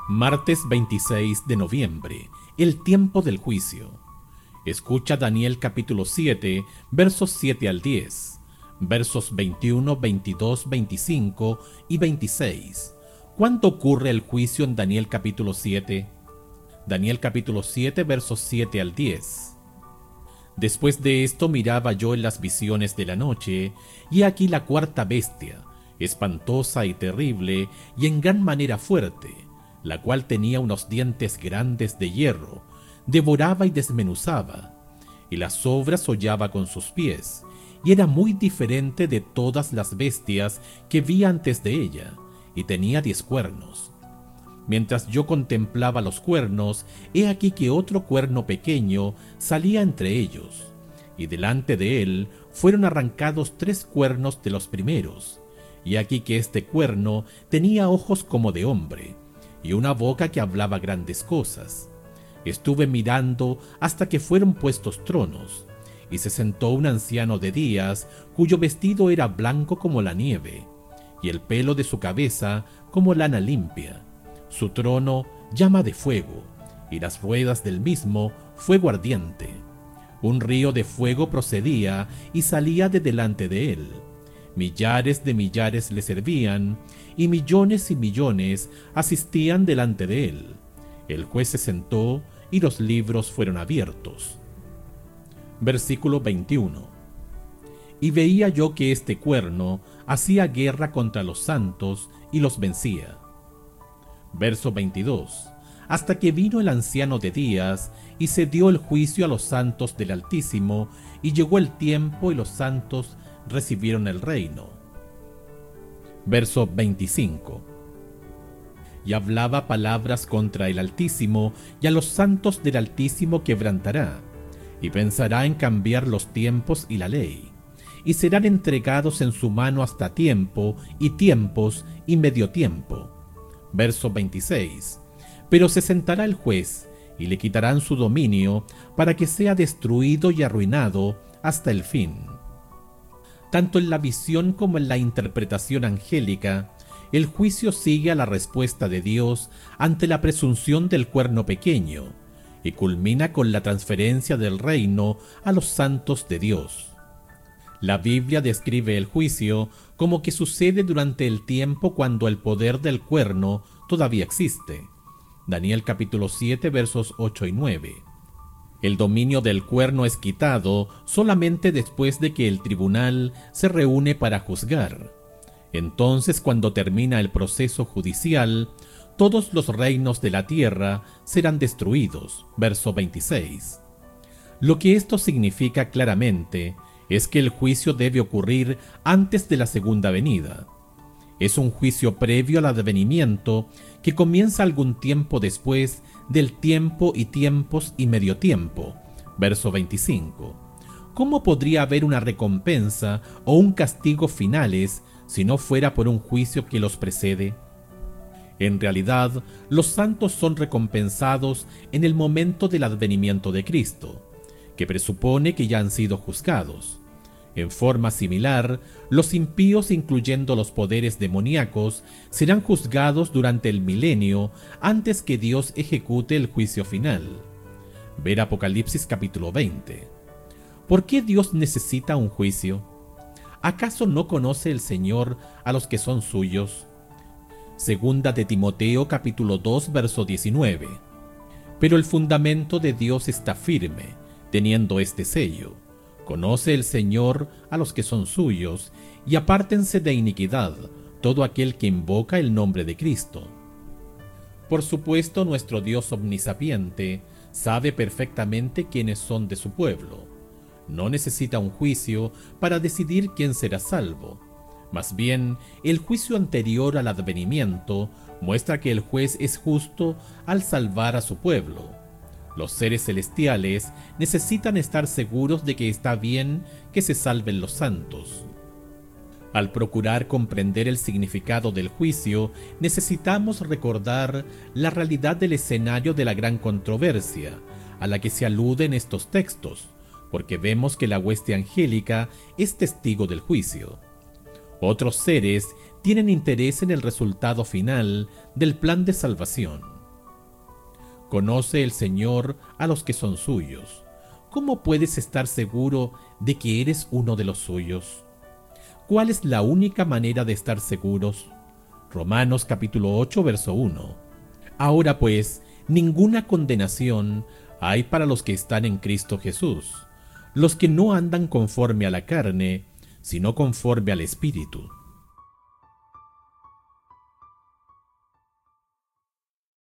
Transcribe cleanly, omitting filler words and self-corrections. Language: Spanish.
Martes 26 de noviembre, el tiempo del juicio. Escucha Daniel capítulo 7, versos 7 al 10, versos 21, 22, 25 y 26. ¿Cuándo ocurre el juicio en Daniel capítulo 7? Daniel capítulo 7, versos 7 al 10. Después de esto miraba yo en las visiones de la noche, y aquí la cuarta bestia, espantosa y terrible, y en gran manera fuerte, la cual tenía unos dientes grandes de hierro, devoraba y desmenuzaba, y las sobras hollaba con sus pies, y era muy diferente de todas las bestias que vi antes de ella, y tenía 10 cuernos. Mientras yo contemplaba los cuernos, he aquí que otro cuerno pequeño salía entre ellos, y delante de él fueron arrancados 3 cuernos de los primeros, y aquí que este cuerno tenía ojos como de hombre, y una boca que hablaba grandes cosas. Estuve mirando hasta que fueron puestos tronos, y se sentó un anciano de días, cuyo vestido era blanco como la nieve, y el pelo de su cabeza como lana limpia. Su trono llama de fuego, y las ruedas del mismo fuego ardiente. Un río de fuego procedía y salía de delante de él. Millares de millares le servían, y millones asistían delante de él. El juez se sentó, y los libros fueron abiertos. Versículo 21. Y veía yo que este cuerno hacía guerra contra los santos, y los vencía. Verso 22. Hasta que vino el anciano de días, y se dio el juicio a los santos del Altísimo, y llegó el tiempo, y los santos recibieron el reino. Verso 25. Y hablaba palabras contra el Altísimo, y a los santos del Altísimo quebrantará, y pensará en cambiar los tiempos y la ley, y serán entregados en su mano hasta tiempo, y tiempos, y medio tiempo. Verso 26. Pero se sentará el juez, y le quitarán su dominio, para que sea destruido y arruinado hasta el fin. Tanto en la visión como en la interpretación angélica, el juicio sigue a la respuesta de Dios ante la presunción del cuerno pequeño, y culmina con la transferencia del reino a los santos de Dios. La Biblia describe el juicio como que sucede durante el tiempo cuando el poder del cuerno todavía existe. Daniel capítulo 7 versos 8 y 9. El dominio del cuerno es quitado solamente después de que el tribunal se reúne para juzgar. Entonces, cuando termina el proceso judicial, todos los reinos de la tierra serán destruidos. Verso 26. Lo que esto significa claramente es que el juicio debe ocurrir antes de la segunda venida. Es un juicio previo al advenimiento que comienza algún tiempo después del tiempo y tiempos y medio tiempo. Verso 25. ¿Cómo podría haber una recompensa o un castigo finales si no fuera por un juicio que los precede? En realidad, los santos son recompensados en el momento del advenimiento de Cristo, que presupone que ya han sido juzgados. En forma similar, los impíos, incluyendo los poderes demoníacos, serán juzgados durante el milenio antes que Dios ejecute el juicio final. Ver Apocalipsis capítulo 20. ¿Por qué Dios necesita un juicio? ¿Acaso no conoce el Señor a los que son suyos? Segunda de Timoteo capítulo 2 verso 19. Pero el fundamento de Dios está firme, teniendo este sello: conoce el Señor a los que son suyos, y apártense de iniquidad todo aquel que invoca el nombre de Cristo. Por supuesto, nuestro Dios omnisapiente sabe perfectamente quiénes son de su pueblo. No necesita un juicio para decidir quién será salvo. Más bien, el juicio anterior al advenimiento muestra que el juez es justo al salvar a su pueblo. Los seres celestiales necesitan estar seguros de que está bien que se salven los santos. Al procurar comprender el significado del juicio, necesitamos recordar la realidad del escenario de la gran controversia a la que se alude en estos textos, porque vemos que la hueste angélica es testigo del juicio. Otros seres tienen interés en el resultado final del plan de salvación. Conoce el Señor a los que son suyos. ¿Cómo puedes estar seguro de que eres uno de los suyos? ¿Cuál es la única manera de estar seguros? Romanos capítulo 8, verso 1. Ahora pues, ninguna condenación hay para los que están en Cristo Jesús, los que no andan conforme a la carne, sino conforme al Espíritu.